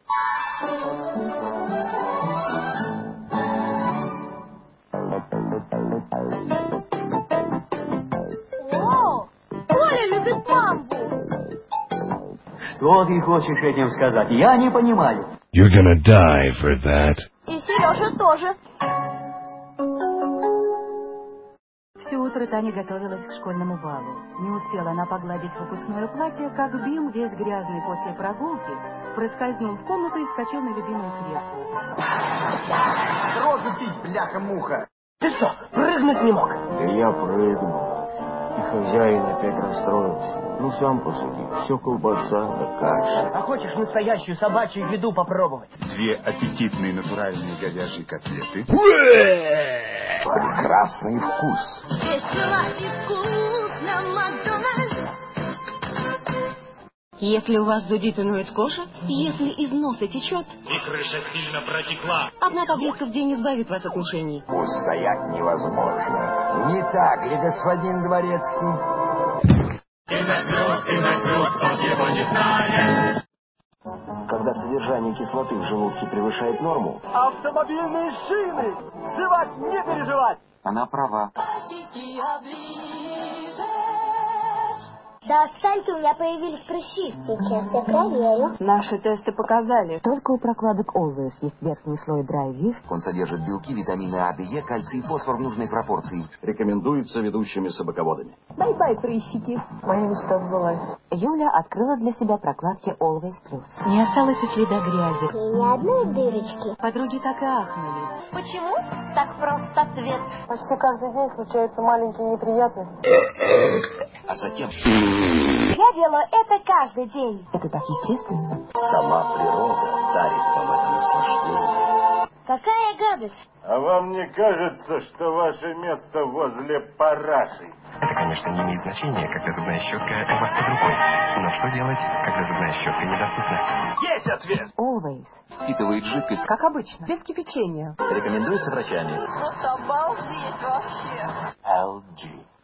О, Коля любит мамбу. Что ты хочешь этим сказать? Я не понимаю. You're gonna die for that. И Сережа тоже. Все утро Таня готовилась к школьному балу. Не успела она погладить выпускное платье, как Бим, весь грязный после прогулки, проскользнул в комнату и вскочил на любимое кресло. Рожу пить, бляха-муха! Ты что, прыгнуть не мог? Да я прыгнул. И хозяин опять расстроился. Ну, сам посуди. Все колбаса да каша. А хочешь настоящую собачью еду попробовать? 2 аппетитные натуральные говяжьи котлеты. Прекрасный вкус. Весело и вкусно, Макдональдс. Если у вас зудит и ноет кожа, если из носа течет, и крыша сильно протекла, одна таблетка в день избавит вас от мучений. Устоять невозможно. Не так ли, господин Дворецкий? и накрут, он его не знает. Когда содержание кислоты в желудке превышает норму, Автомобильные шины! Жевать не переживать! она права. Да отстаньте, у меня появились прыщи. Сейчас я проверю. Наши тесты показали, только у прокладок Always есть верхний слой Dry Viv. Он содержит белки, витамины А, Д, Е, кальций и фосфор в нужной пропорции. Рекомендуется ведущими собаководами. Бай-бай, прыщики. Моя мечта сбылась. Юля открыла для себя прокладки Always Plus. Не осталось и следа грязи. И ни одной дырочки. Подруги так и ахнули. Почему так просто ответ? Почти каждый день случаются маленькие неприятности. А затем Я делаю это каждый день. Это так естественно. сама природа дарит вам это наслаждение. Какая гадость. А вам не кажется, что ваше место возле параши? Это, конечно, не имеет значения, когда зубная щетка у вас под рукой. Но что делать, когда зубная щетка недоступна? Есть ответ! Always. Впитывает жидкость. Как обычно. Без кипячения. Рекомендуется врачами. Просто обалдеть вообще. LG.